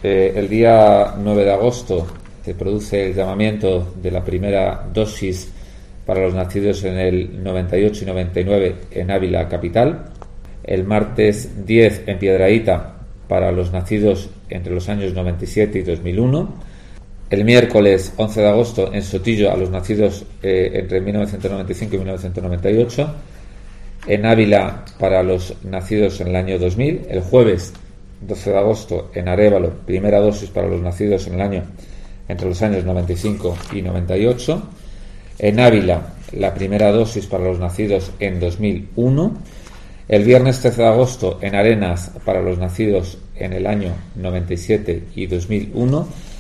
El día 9 de agosto se produce el llamamiento de la primera dosis para los nacidos en el 98 y 99 en Ávila capital. El martes 10 en Piedrahíta para los nacidos entre los años 97 y 2001. El miércoles 11 de agosto en Sotillo a los nacidos entre 1995 y 1998. En Ávila para los nacidos en el año 2000. El jueves 12 de agosto en Arévalo, primera dosis para los nacidos en el año entre los años 95 y 98. En Ávila, la primera dosis para los nacidos en 2001. El viernes 13 de agosto en Arenas para los nacidos en el año 97 y 2001.